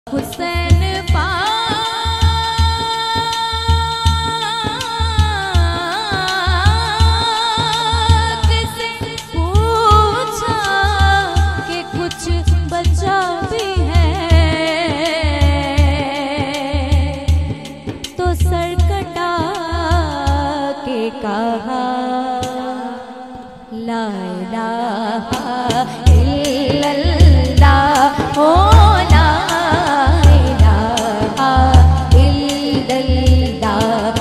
हुसैन पाक से पूछा कि कुछ बचा भी है, तो सर कटा के कहा ला इलाहा